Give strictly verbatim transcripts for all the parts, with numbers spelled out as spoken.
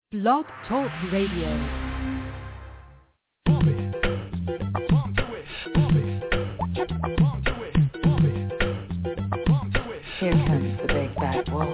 Blog Talk Radio. Here comes the big bad wolf.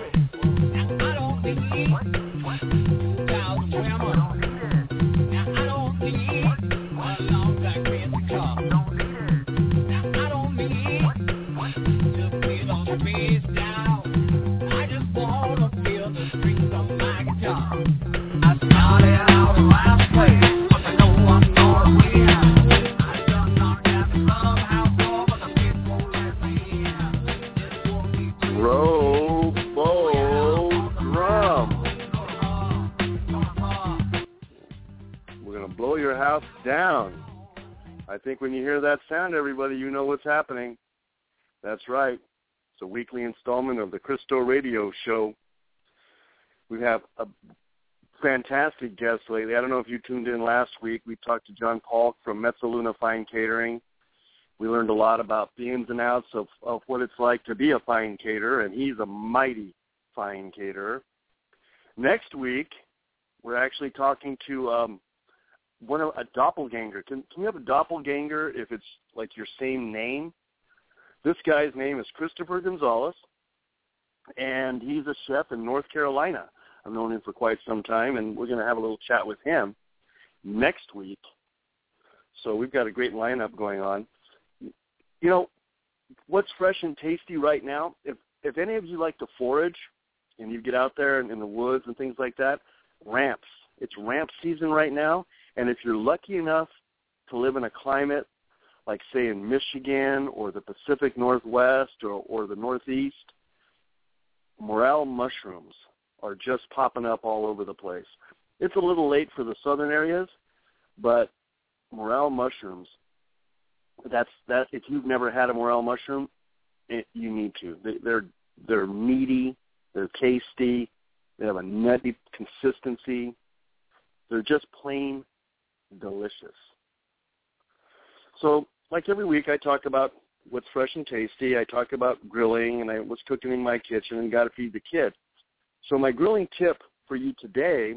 Down. I think when you hear that sound, everybody, you know what's happening. That's right. It's a weekly installment of the Cristo Radio Show. We have a fantastic guest lately. I don't know if you tuned in last week. We talked to John Paul from Mezzaluna Fine Catering. We learned a lot about the ins and outs of, of what it's like to be a fine caterer, and he's a mighty fine caterer. Next week, we're actually talking to um, One of, a doppelganger. Can, can you have a doppelganger if it's like your same name? This guy's name is Christopher Gonzalez, and he's a chef in North Carolina. I've known him for quite some time, and we're going to have a little chat with him next week. So we've got a great lineup going on. You know, what's fresh and tasty right now, if, if any of you like to forage and you get out there in, in the woods and things like that, ramps. It's ramp season right now. And if you're lucky enough to live in a climate like, say, in Michigan or the Pacific Northwest or, or the Northeast, morel mushrooms are just popping up all over the place. It's a little late for the southern areas, but morel mushrooms, that's that. If you've never had a morel mushroom, it, you need to. They, they're they're meaty, they're tasty, they have a nutty consistency. They're just plain delicious. So, like every week, I talk about what's fresh and tasty. I talk about grilling, and I was cooking in my kitchen and got to feed the kid. So my grilling tip for you today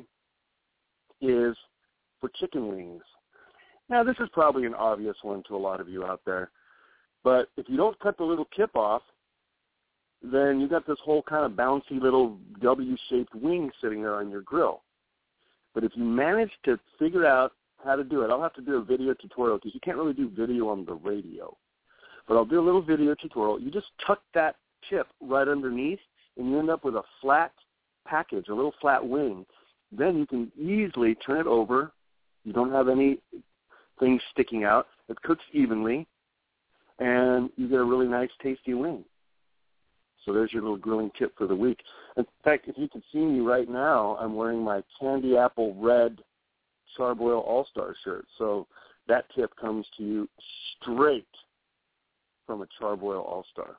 is for chicken wings. Now, this is probably an obvious one to a lot of you out there, but if you don't cut the little tip off, then you got this whole kind of bouncy little W-shaped wing sitting there on your grill. But if you manage to figure out how to do it, I'll have to do a video tutorial because you can't really do video on the radio. But I'll do a little video tutorial. You just tuck that tip right underneath, and you end up with a flat package, a little flat wing. Then you can easily turn it over. You don't have any things sticking out. It cooks evenly, and you get a really nice, tasty wing. So there's your little grilling tip for the week. In fact, if you can see me right now, I'm wearing my candy apple red Char-Broil All-Star shirt. So that tip comes to you straight from a Char-Broil All-Star.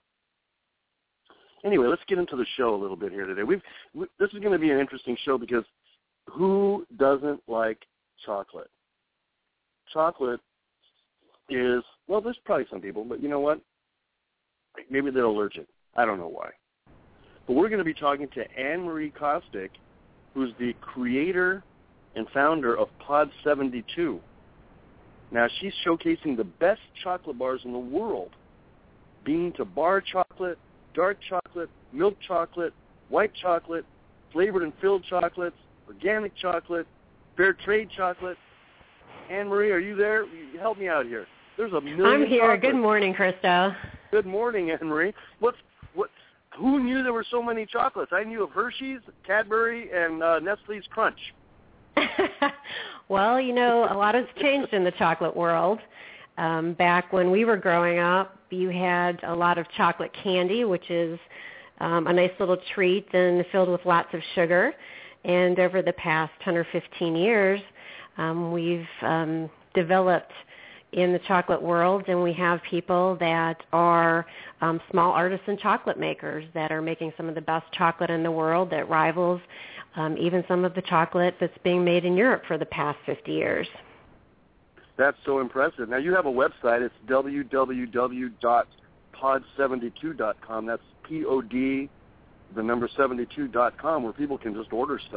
Anyway, let's get into the show a little bit here today. We've we, this is going to be an interesting show because who doesn't like chocolate? Chocolate is, well, there's probably some people, but you know what? Maybe they're allergic. I don't know why. But we're going to be talking to Anne-Marie Kostick, who's the creator and founder of Pod seventy-two. Now, she's showcasing the best chocolate bars in the world, bean to bar chocolate, dark chocolate, milk chocolate, white chocolate, flavored and filled chocolates, organic chocolate, fair trade chocolate. Anne-Marie, are you there? Help me out here. There's a million I'm here. chocolates. Good morning, Cristo. Good morning, Anne-Marie. What's what? Who knew there were so many chocolates? I knew of Hershey's, Cadbury, and uh, Nestle's Crunch. Well, you know, a lot has changed in the chocolate world. Um, back when we were growing up, you had a lot of chocolate candy, which is um, a nice little treat and filled with lots of sugar. And over the past ten or fifteen years, um, we've um, developed in the chocolate world, and we have people that are um, small artisan chocolate makers that are making some of the best chocolate in the world that rivals um, even some of the chocolate that's being made in Europe for the past fifty years. That's so impressive. Now, you have a website. It's w w w dot pod seventy-two dot com. That's P O D, the number seventy-two dot com, where people can just order stuff.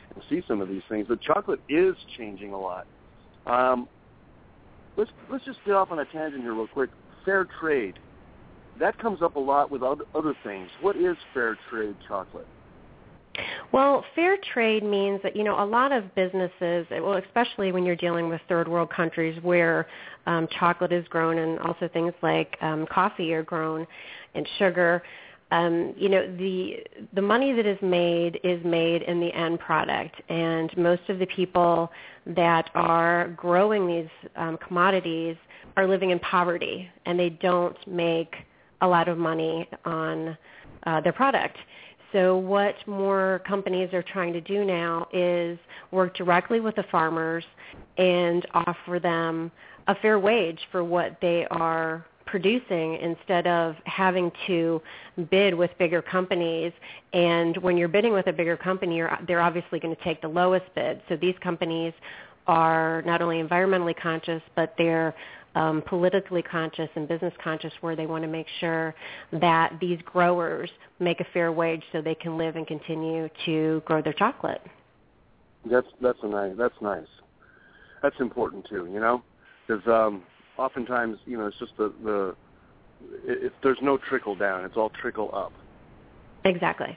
and see some of these things. But chocolate is changing a lot. Um, let's let's just get off on a tangent here real quick. Fair trade. That comes up a lot with other things. What is fair trade chocolate? Well, fair trade means that, you know, a lot of businesses, well, especially when you're dealing with third world countries where um, chocolate is grown and also things like um, coffee are grown and sugar, um, you know, the the money that is made is made in the end product. And most of the people that are growing these um, commodities are living in poverty, and they don't make a lot of money on uh, their product. So what more companies are trying to do now is work directly with the farmers and offer them a fair wage for what they are producing instead of having to bid with bigger companies. And when you're bidding with a bigger company, you're, they're obviously going to take the lowest bid. So these companies are not only environmentally conscious, but they're Um, politically conscious and business conscious, where they want to make sure that these growers make a fair wage so they can live and continue to grow their chocolate. That's that's a nice. That's nice. That's important too. You know, because um, oftentimes, you know, it's just the the it, it, there's no trickle down. It's all trickle up. Exactly.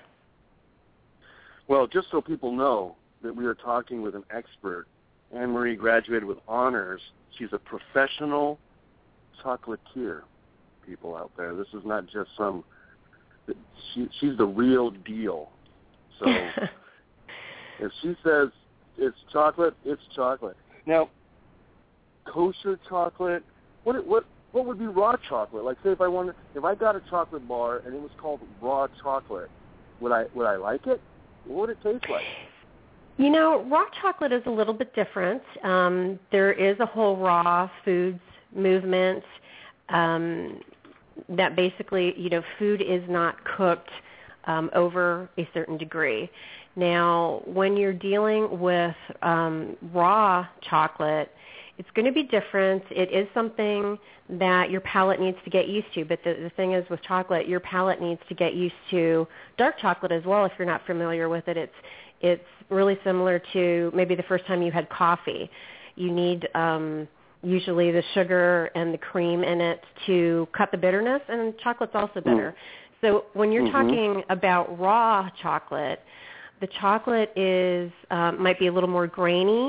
Well, just so people know that we are talking with an expert. Anne Marie graduated with honors. She's a professional chocolatier, people out there. This is not just some, she, she's the real deal. So if she says it's chocolate, it's chocolate. Now, kosher chocolate, what what what would be raw chocolate? Like, say if I wanted, if I got a chocolate bar and it was called raw chocolate, would I would I like it? What would it taste like? You know, raw chocolate is a little bit different. Um, there is a whole raw foods movement um, that basically, you know, food is not cooked um, over a certain degree. Now, when you're dealing with um, raw chocolate, it's going to be different. It is something that your palate needs to get used to. But the, the thing is with chocolate, your palate needs to get used to dark chocolate as well if you're not familiar with it. It's It's really similar to maybe the first time you had coffee. You need um, usually the sugar and the cream in it to cut the bitterness, and chocolate's also bitter. Mm. So when you're mm-hmm. talking about raw chocolate, the chocolate is um, might be a little more grainy,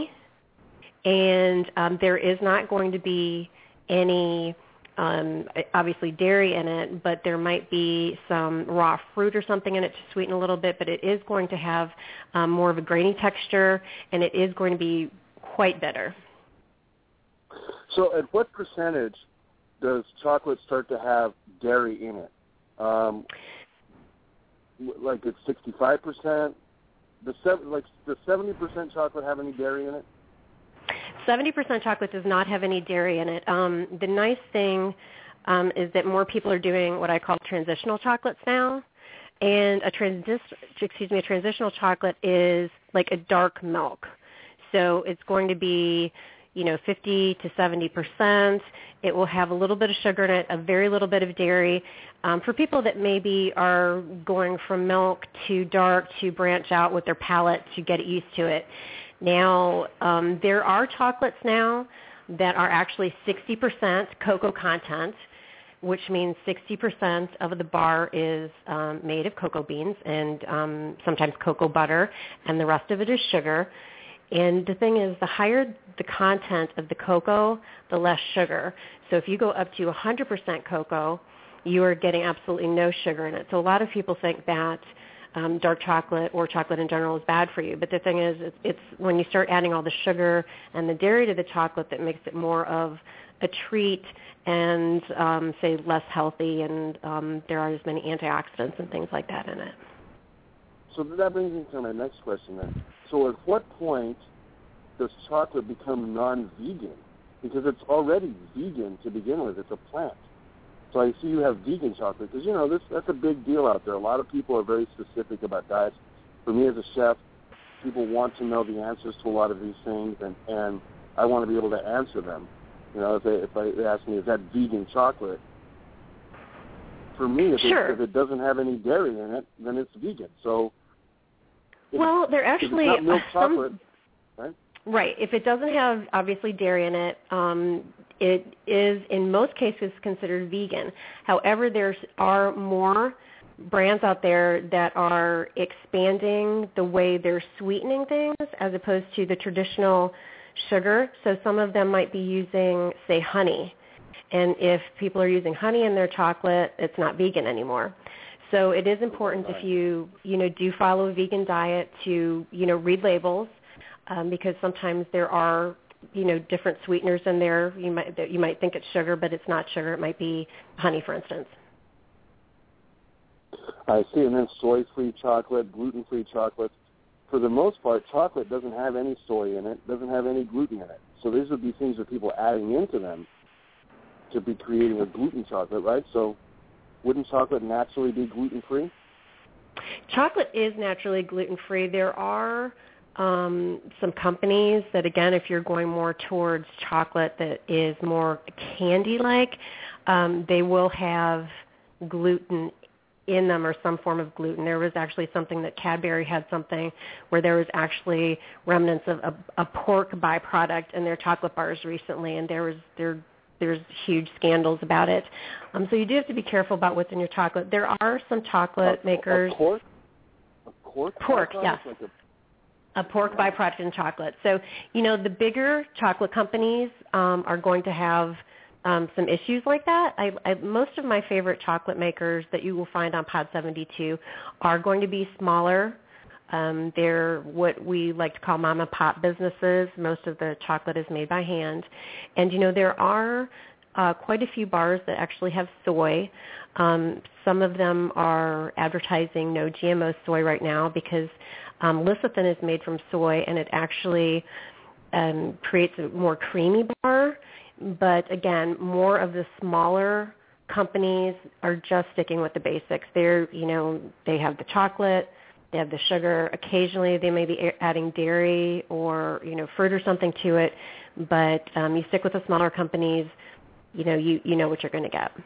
and um, there is not going to be any Um, obviously dairy in it, but there might be some raw fruit or something in it to sweeten a little bit, but it is going to have um, more of a grainy texture, and it is going to be quite bitter. So at what percentage does chocolate start to have dairy in it? Um, like it's sixty-five percent? The seven, like, does seventy percent chocolate have any dairy in it? seventy percent chocolate does not have any dairy in it. Um, the nice thing um, is that more people are doing what I call transitional chocolates now. And a, transi- excuse me, a transitional chocolate is like a dark milk. So it's going to be, you know, fifty to seventy percent. It will have a little bit of sugar in it, a very little bit of dairy. Um, for people that maybe are going from milk to dark to branch out with their palate to get used to it. Now, um, there are chocolates now that are actually sixty percent cocoa content, which means sixty percent of the bar is um, made of cocoa beans and um, sometimes cocoa butter, and the rest of it is sugar. And the thing is, the higher the content of the cocoa, the less sugar. So if you go up to one hundred percent cocoa, you are getting absolutely no sugar in it. So a lot of people think that Um, dark chocolate or chocolate in general is bad for you. But the thing is, it's, it's when you start adding all the sugar and the dairy to the chocolate that makes it more of a treat and, um, say, less healthy, and um, there aren't as many antioxidants and things like that in it. So that brings me to my next question then. So at what point does chocolate become non-vegan? Because it's already vegan to begin with. It's a plant. So I see you have vegan chocolate because, you know, this that's a big deal out there. A lot of people are very specific about diets. For me as a chef, people want to know the answers to a lot of these things, and, and I want to be able to answer them. You know, if they, if they ask me, is that vegan chocolate? For me, if, sure. it, if it doesn't have any dairy in it, then it's vegan. So Well, they're actually it's not milk some, chocolate, right? Right. If it doesn't have obviously dairy in it, um, it is in most cases considered vegan. However, there are more brands out there that are expanding the way they're sweetening things as opposed to the traditional sugar. So some of them might be using, say, honey. And if people are using honey in their chocolate, it's not vegan anymore. So it is important if you, you know, do follow a vegan diet to, you know, read labels um, because sometimes there are, you know, different sweeteners in there. You might you might think it's sugar, but it's not sugar. It might be honey, for instance. I see, and then soy-free chocolate, gluten-free chocolate. For the most part, chocolate doesn't have any soy in it, doesn't have any gluten in it. So these would be things that people are adding into them to be creating a gluten chocolate, right? So wouldn't chocolate naturally be gluten-free? Chocolate is naturally gluten-free. There are um, some companies that, again, if you're going more towards chocolate that is more candy-like, um, they will have gluten in them or some form of gluten. There was actually something that Cadbury had something where there was actually remnants of a, a pork byproduct in their chocolate bars recently, and there was there there's huge scandals about it. Um, so you do have to be careful about what's in your chocolate. There are some chocolate a, makers. A pork? A pork? Pork, yes. Like a, a pork byproduct in chocolate. So, you know, the bigger chocolate companies um, are going to have Um, some issues like that. I, I, most of my favorite chocolate makers that you will find on Pod seventy-two are going to be smaller. Um, they're what we like to call mom and pop businesses. Most of the chocolate is made by hand. And, you know, there are uh, quite a few bars that actually have soy. Um, some of them are advertising no G M O soy right now because um, lecithin is made from soy, and it actually um, creates a more creamy bar. But again, more of the smaller companies are just sticking with the basics. They're, you know, they have the chocolate, they have the sugar. Occasionally, they may be adding dairy or, you know, fruit or something to it. But um, you stick with the smaller companies, you know, you you know what you're going to get.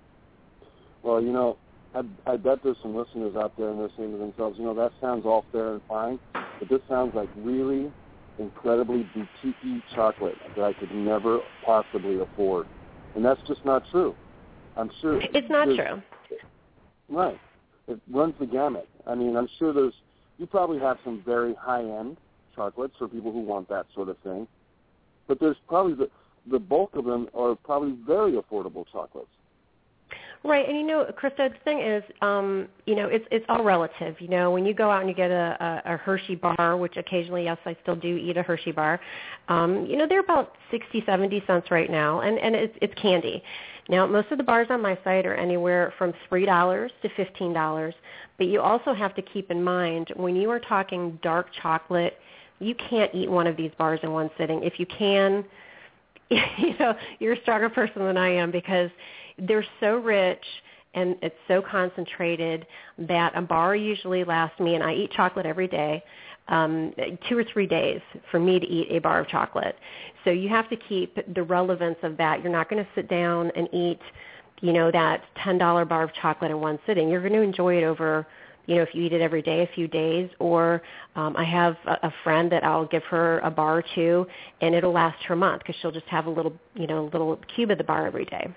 Well, you know, I, I bet there's some listeners out there and they're saying to themselves, you know, that sounds all fair and fine, but this sounds like really incredibly boutique chocolate that I could never possibly afford. And that's just not true. I'm sure. It's not true. Right. It runs the gamut. I mean, I'm sure there's, you probably have some very high-end chocolates for people who want that sort of thing. But there's probably, the, the bulk of them are probably very affordable chocolates. Right, and you know, Krista, the thing is, um, you know, it's it's all relative. You know, when you go out and you get a, a, a Hershey bar, which occasionally, yes, I still do eat a Hershey bar. Um, you know, they're about sixty, seventy cents right now, and and it's it's candy. Now, most of the bars on my site are anywhere from three dollars to fifteen dollars. But you also have to keep in mind when you are talking dark chocolate, you can't eat one of these bars in one sitting. If you can, you know, you're a stronger person than I am because they're so rich and it's so concentrated that a bar usually lasts me, and I eat chocolate every day, um, two or three days for me to eat a bar of chocolate. So you have to keep the relevance of that. You're not going to sit down and eat, you know, that ten dollar bar of chocolate in one sitting. You're going to enjoy it over, you know, if you eat it every day, a few days, or um, I have a, a friend that I'll give her a bar or two, and it'll last her a month because she'll just have a little, you know, little cube of the bar every day.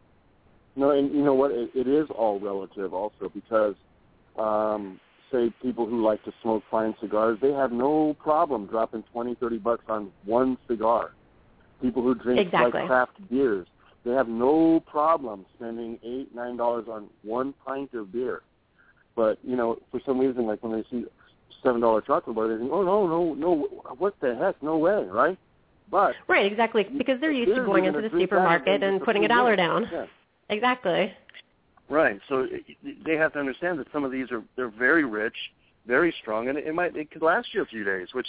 No, and you know what? It, it is all relative also because, um, say, people who like to smoke fine cigars, they have no problem dropping twenty, thirty bucks on one cigar. People who drink exactly. like craft beers, they have no problem spending eight, nine dollars on one pint of beer. But, you know, for some reason, like when they see seven dollar chocolate bar, they think, oh, no, no, no, what the heck, no way, right? But right, exactly, because they're used to going into the supermarket and putting a dollar down. Yeah. Exactly. Right. So they have to understand that some of these are they're very rich, very strong, and it might it could last you a few days, which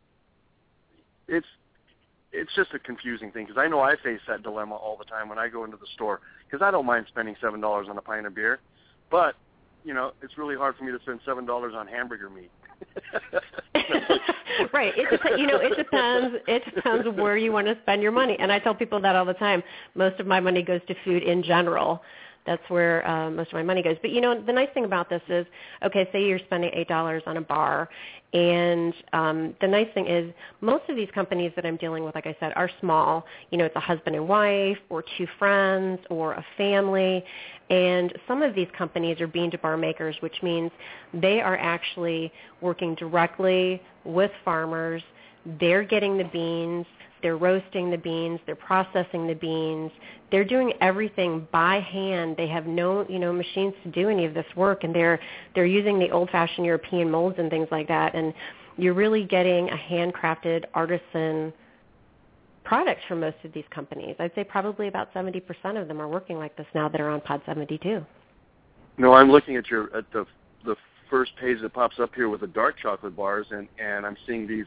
it's it's just a confusing thing because I know I face that dilemma all the time when I go into the store because I don't mind spending seven dollars on a pint of beer, but you know it's really hard for me to spend seven dollars on hamburger meat. Right. It dep- you know, it depends. It depends where you want to spend your money. And I tell people that all the time. Most of my money goes to food in general. That's where uh, most of my money goes. But, you know, the nice thing about this is, okay, say you're spending eight dollars on a bar, and um, the nice thing is most of these companies that I'm dealing with, like I said, are small. You know, it's a husband and wife or two friends or a family. And some of these companies are bean-to-bar makers, which means they are actually working directly with farmers. They're getting the beans. They're roasting the beans. They're processing the beans. They're doing everything by hand. They have no, you know, machines to do any of this work, and they're they're using the old-fashioned European molds and things like that. And you're really getting a handcrafted artisan product from most of these companies. I'd say probably about seventy percent of them are working like this now that are on Pod seventy-two. No, I'm looking at your at the the first page that pops up here with the dark chocolate bars, and and I'm seeing these.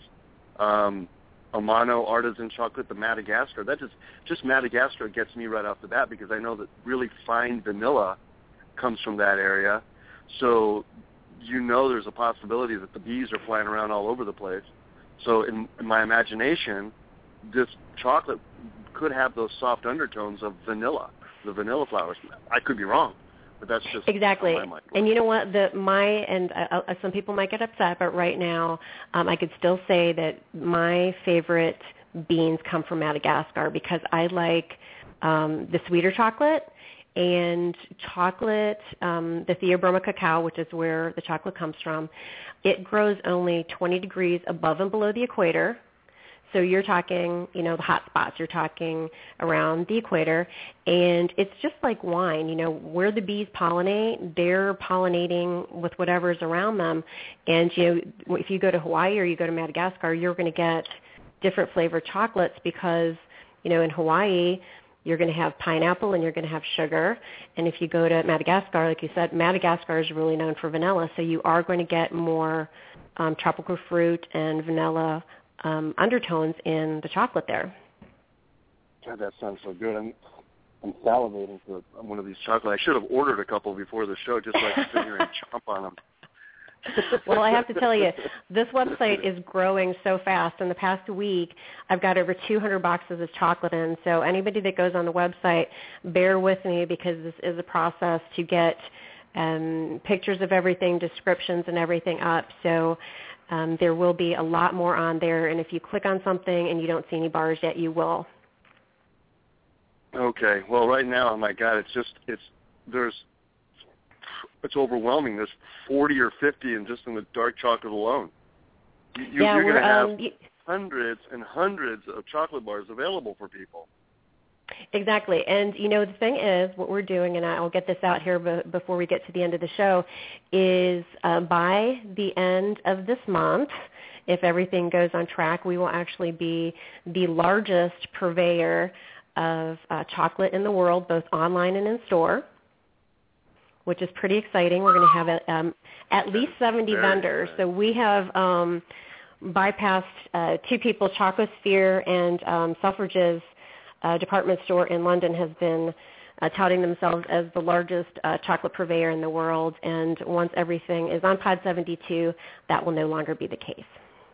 Um, Amano artisan chocolate, the Madagascar. That just just Madagascar gets me right off the bat because I know that really fine vanilla comes from that area. So you know there's a possibility that the bees are flying around all over the place. So in, in my imagination, this chocolate could have those soft undertones of vanilla, the vanilla flowers. I could be wrong. But that's just exactly. how my mind works. And you know what? The my and uh, uh, some people might get upset, but right now um, I could still say that my favorite beans come from Madagascar because I like um, the sweeter chocolate and chocolate, um, the Theobroma cacao, which is where the chocolate comes from. It grows only twenty degrees above and below the equator. So you're talking, you know, the hot spots. You're talking around the equator, and it's just like wine. You know, where the bees pollinate, they're pollinating with whatever's around them. And, you know, if you go to Hawaii or you go to Madagascar, you're going to get different flavored chocolates because, you know, in Hawaii, you're going to have pineapple and you're going to have sugar. And if you go to Madagascar, like you said, Madagascar is really known for vanilla. So you are going to get more um, tropical fruit and vanilla Um, undertones in the chocolate there. God, that sounds so good. I'm, I'm salivating for one of these chocolates. I should have ordered a couple before the show just so I could sit here and chomp on them. Well, I have to tell you, this website is growing so fast. In the past week, I've got over two hundred boxes of chocolate in. So anybody that goes on the website, bear with me because this is a process to get um, pictures of everything, descriptions and everything up. So Um, there will be a lot more on there, and if you click on something and you don't see any bars yet, you will. Okay. Well, right now, oh my God, it's just it's there's it's overwhelming. There's forty or fifty, and just in the dark chocolate alone, you, you, yeah, you're going to have um, you, hundreds and hundreds of chocolate bars available for people. Exactly. And, you know, the thing is, what we're doing, and I'll get this out here b- before we get to the end of the show, is uh, by the end of this month, if everything goes on track, we will actually be the largest purveyor of uh, chocolate in the world, both online and in store, which is pretty exciting. We're going to have a, um, at least seventy Very vendors. exciting. So we have um, bypassed uh, two people, Chocosphere and um, Selfridges, Uh, department store in London has been uh, touting themselves as the largest uh, chocolate purveyor in the world, and once everything is on Pod seventy-two, that will no longer be the case.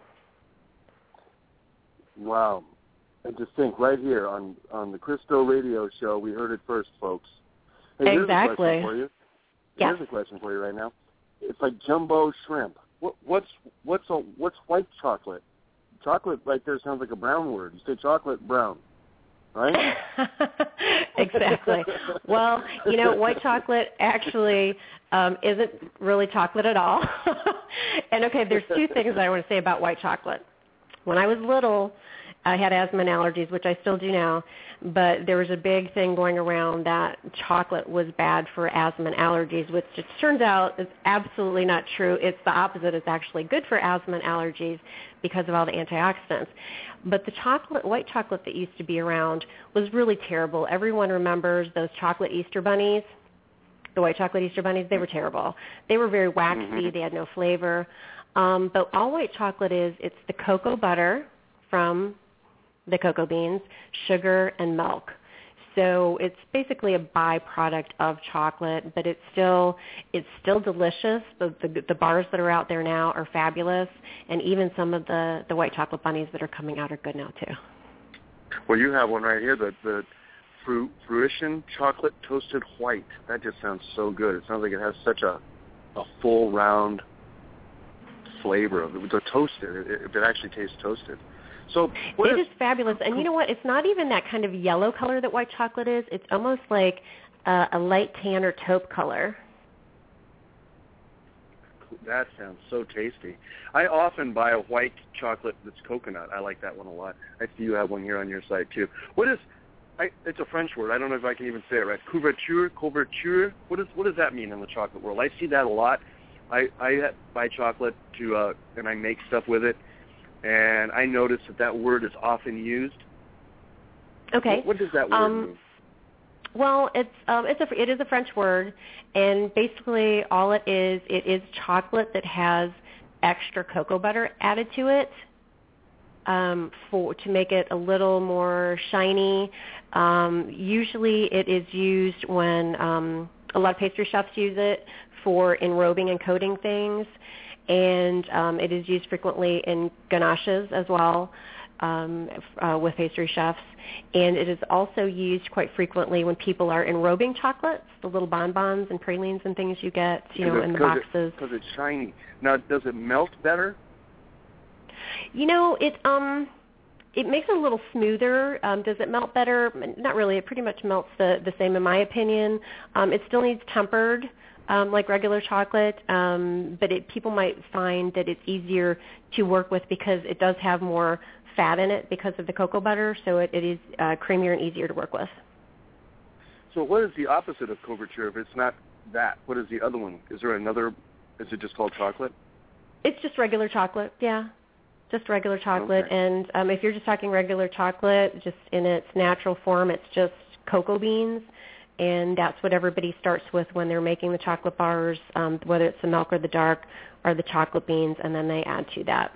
Wow. And just think, right here on, on the Christo Radio Show, we heard it first, folks. Hey, exactly. Here's a question for you. Yes. Here's a question for you right now. It's like jumbo shrimp. What, what's what's a, what's white chocolate? Chocolate right there sounds like a brown word. You say chocolate, brown. Right? Exactly. Well, you know, white chocolate actually um, isn't really chocolate at all. And, okay, there's two things I want to say about white chocolate. When I was little, I had asthma and allergies, which I still do now, but there was a big thing going around that chocolate was bad for asthma and allergies, which it turns out is absolutely not true. It's the opposite. It's actually good for asthma and allergies because of all the antioxidants. But the chocolate, white chocolate that used to be around was really terrible. Everyone remembers those chocolate Easter bunnies, the white chocolate Easter bunnies. They were terrible. They were very waxy. Mm-hmm. They had no flavor. Um, but all white chocolate is, it's the cocoa butter from the cocoa beans, sugar, and milk. So it's basically a byproduct of chocolate, but it's still it's still delicious. The, the the bars that are out there now are fabulous, and even some of the, the white chocolate bunnies that are coming out are good now too. Well, you have one right here, the the Fru- fruition chocolate toasted white. That just sounds so good. It sounds like it has such a, a full, round flavor of it. The toasted, if it actually tastes toasted. So what it is, is fabulous. And you know what? It's not even that kind of yellow color that white chocolate is. It's almost like uh, a light tan or taupe color. That sounds so tasty. I often buy a white chocolate that's coconut. I like that one a lot. I see you have one here on your site too. What is? I, it's a French word. I don't know if I can even say it right. Couverture, couverture. What, is, what does that mean in the chocolate world? I see that a lot. I, I buy chocolate to uh, and I make stuff with it, and I notice that that word is often used. Okay. What, what does that word um, mean? Well, it's um, it's a it is a French word, and basically all it is it is chocolate that has extra cocoa butter added to it um, for to make it a little more shiny. Um, usually, it is used when um, a lot of pastry chefs use it for enrobing and coating things, and um, it is used frequently in ganaches as well um, uh, with pastry chefs. And it is also used quite frequently when people are enrobing chocolates, the little bonbons and pralines and things you get, you know, in the boxes. Because it's shiny. Now, does it melt better? You know, it um, it makes it a little smoother. Um, does it melt better? Not really. It pretty much melts the, the same, in my opinion. Um, it still needs tempered, um, like regular chocolate, um, but it, people might find that it's easier to work with because it does have more fat in it because of the cocoa butter, so it, it is uh, creamier and easier to work with. So what is the opposite of couverture if it's not that? What is the other one? Is there another, is it just called chocolate? It's just regular chocolate, yeah. Just regular chocolate. Okay. And um, if you're just talking regular chocolate, just in its natural form, it's just cocoa beans, and that's what everybody starts with when they're making the chocolate bars, um, whether it's the milk or the dark or the chocolate beans, and then they add to that.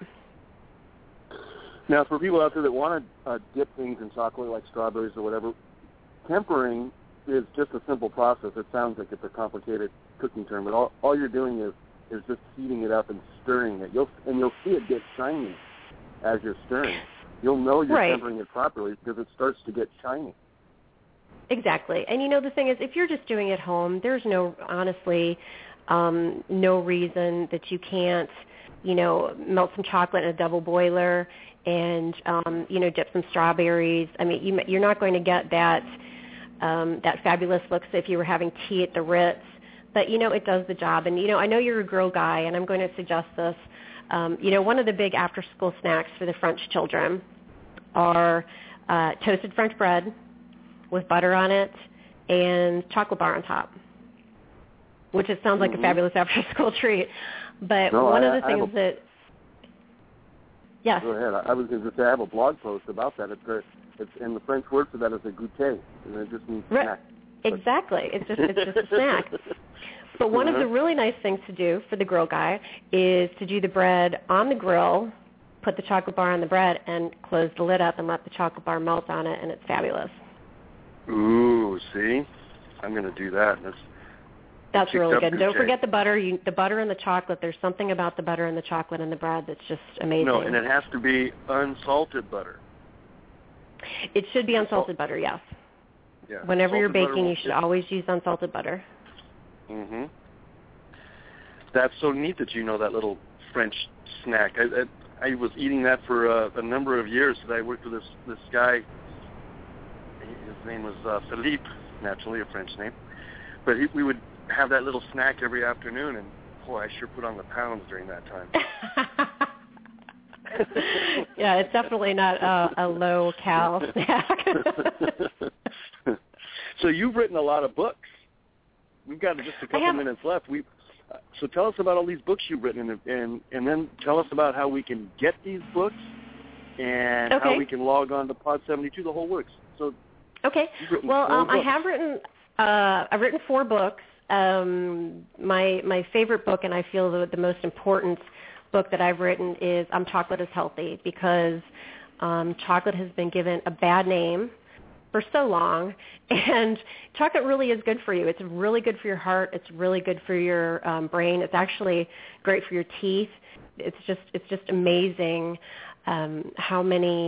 Now, for people out there that want to uh, dip things in chocolate, like strawberries or whatever, tempering is just a simple process. It sounds like it's a complicated cooking term, but all, all you're doing is, is just heating it up and stirring it. You'll and you'll see it get shiny as you're stirring. You'll know you're right. tempering it properly because it starts to get shiny. Exactly. And, you know, the thing is, if you're just doing it at home, there's no, honestly, um, no reason that you can't, you know, melt some chocolate in a double boiler and, um, you know, dip some strawberries. I mean, you, you're not going to get that um, that fabulous look if you were having tea at the Ritz. But, you know, it does the job. And, you know, I know you're a girl guy, and I'm going to suggest this. Um, you know, one of the big after-school snacks for the French children are uh, toasted French bread with butter on it and chocolate bar on top, which it sounds like mm-hmm. a fabulous after-school treat. But no, one I, of the things a, that, yes. Go ahead. I was going to say I have a blog post about that. It's, a, it's and the French word for that is a goûter, and it just means right. snack. Exactly. It's just it's just a snack. But one uh-huh. of the really nice things to do for the grill guy is to do the bread on the grill, put the chocolate bar on the bread, and close the lid up and let the chocolate bar melt on it, and it's fabulous. Ooh, see? I'm going to do that. That's That's really good. And don't goûter. forget the butter. You, the butter and the chocolate. There's something about the butter and the chocolate and the bread that's just amazing. No, and it has to be unsalted butter. It should be unsalted butter, yes. Yeah. Whenever you're Salted baking, you should always use unsalted butter. Mm-hmm. That's so neat that you know that little French snack. I, I, I was eating that for uh, a number of years. I worked with this this guy. His name was uh, Philippe, naturally a French name. But he, we would have that little snack every afternoon, and boy, I sure put on the pounds during that time. Yeah, it's definitely not a, a low-cal snack. So you've written a lot of books. We've got just a couple have, minutes left. We uh, so tell us about all these books you've written, and and, and then tell us about how we can get these books and okay. how we can log on to Pod seventy-two. The whole works. So okay. Well, um, I have written. Uh, I've written four books. Um, my my favorite book, and I feel the, the most important book that I've written is um, Chocolate is Healthy, because um, chocolate has been given a bad name for so long, and chocolate really is good for you. It's really good for your heart. It's really good for your um, brain. It's actually great for your teeth. It's just it's just amazing um, how many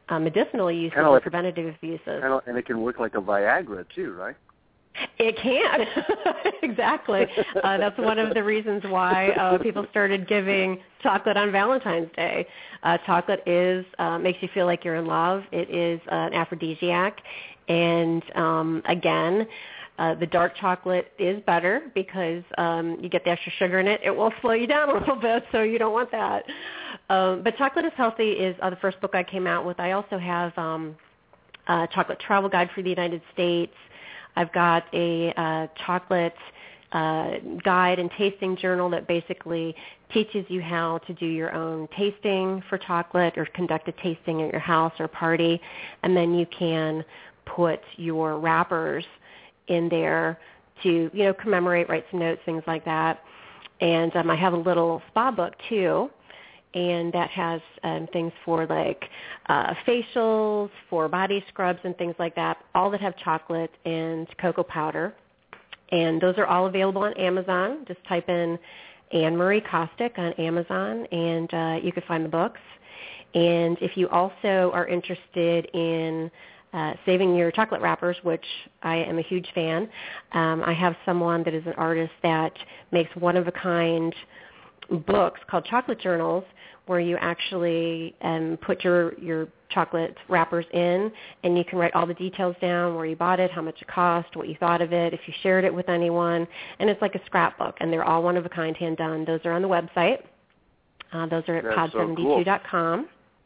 uh, medicinal uses Kinda or like, preventative uses. And, and it can work like a Viagra too, right? It can. Exactly. Uh, that's one of the reasons why uh, people started giving chocolate on Valentine's Day. Uh, chocolate is uh, makes you feel like you're in love. It is uh, an aphrodisiac. And um, again, uh, the dark chocolate is better because um, you get the extra sugar in it. It will slow you down a little bit, so you don't want that. Um, but Chocolate is Healthy is uh, the first book I came out with. I also have um, a chocolate travel guide for the United States. I've got a uh, chocolate uh, guide and tasting journal that basically teaches you how to do your own tasting for chocolate or conduct a tasting at your house or party, and then you can put your wrappers in there to, you know, commemorate, write some notes, things like that. And um, I have a little spa book too, and that has um, things for like uh, facials, for body scrubs and things like that, all that have chocolate and cocoa powder. And those are all available on Amazon. Just type in Anne Marie Kostick on Amazon, and uh, you can find the books. And if you also are interested in uh, saving your chocolate wrappers, which I am a huge fan, um, I have someone that is an artist that makes one-of-a-kind books called chocolate journals, where you actually um, put your, your chocolate wrappers in, and you can write all the details down, where you bought it, how much it cost, what you thought of it, if you shared it with anyone, and it's like a scrapbook, and they're all one-of-a-kind, hand-done. Those are on the website. Uh, those are at pod seventy-two dot com.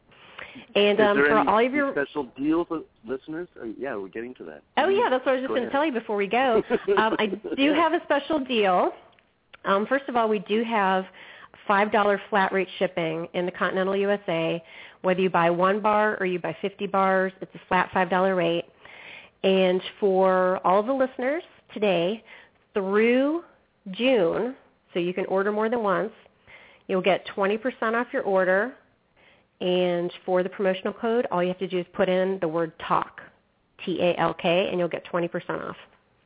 And um, Is there for any all of your special deal for listeners? Uh, yeah, we're getting to that. Oh, yeah, that's what I was just going to tell you before we go. um, I do have a special deal. Um, first of all, we do have five dollars flat rate shipping in the continental U S A. Whether you buy one bar or you buy fifty bars, it's a flat five dollars rate. And for all the listeners today through June, so you can order more than once, you'll get twenty percent off your order. And for the promotional code, all you have to do is put in the word TALK, T A L K, and you'll get twenty percent off.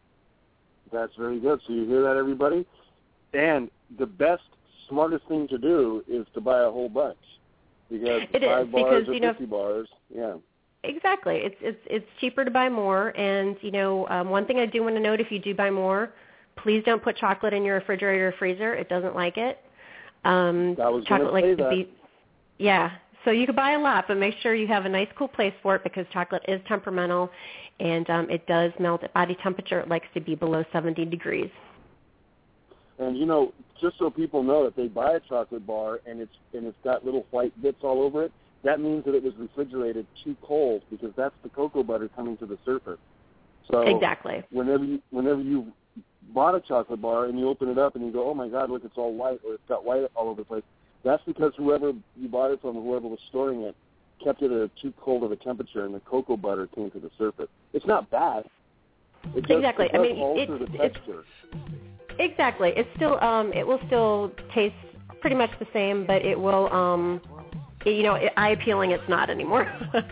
That's very good. So you hear that, everybody? And the best, smartest thing to do is to buy a whole bunch, because it five is, bars because, or you know, fifty bars, yeah. Exactly. It's it's it's cheaper to buy more. And, you know, um, one thing I do want to note, if you do buy more, please don't put chocolate in your refrigerator or freezer. It doesn't like it. Um, I was chocolate likes say to that. be, yeah. So you could buy a lot, but make sure you have a nice, cool place for it, because chocolate is temperamental, and um, it does melt at body temperature. It likes to be below seventy degrees. And, you know, just so people know, if they buy a chocolate bar and it's and it's got little white bits all over it, that means that it was refrigerated too cold, because that's the cocoa butter coming to the surface. So exactly. Whenever you whenever you bought a chocolate bar and you open it up and you go, oh my God, look, it's all white, or it's got white all over the place. That's because whoever you bought it from, or whoever was storing it, kept it at a too cold of a temperature, and the cocoa butter came to the surface. It's not bad. It does, exactly. It does I mean, alter it's, the texture. It's, exactly. It's still um, it will still taste pretty much the same, but it will um, it, you know, it, eye appealing. It's not anymore.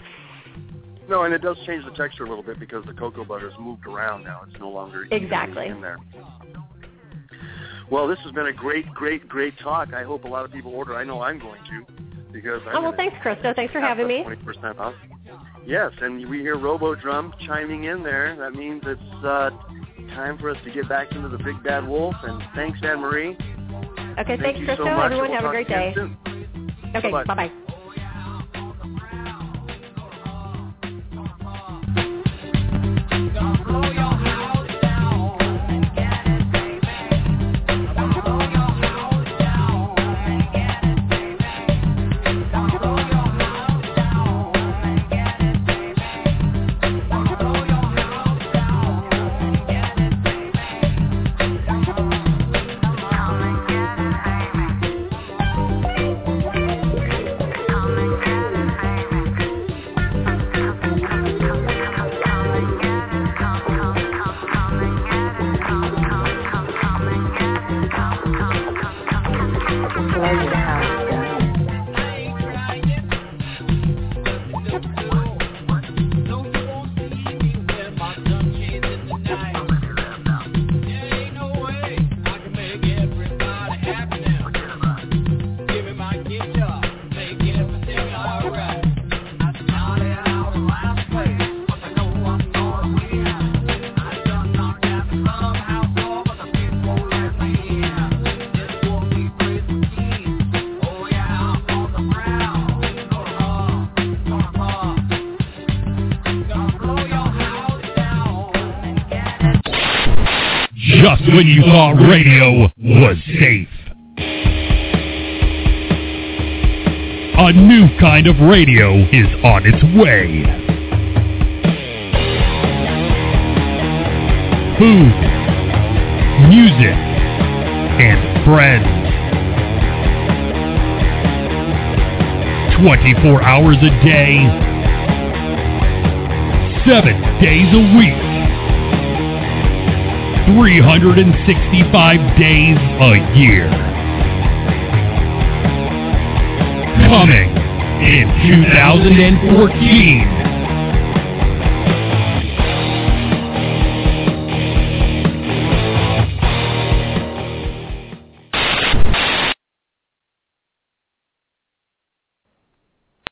No, and it does change the texture a little bit, because the cocoa butter's moved around now. It's no longer exactly in there. Well, this has been a great, great, great talk. I hope a lot of people order. I know I'm going to, because I'm oh well, thanks, Krista. Thanks for having me. twenty percent off. Yes, and we hear Robo-Drum chiming in there. That means it's uh, time for us to get back into the Big Bad Wolf. And thanks, Anne Marie. Okay, Thank thanks, you Krista. so much. Everyone, We'll have a great day. Soon. Okay, Bye-bye. bye-bye. when you thought radio was safe. A new kind of radio is on its way. Food, music, and friends. twenty-four hours a day, seven days a week, three hundred sixty-five days a year. Coming in two thousand fourteen.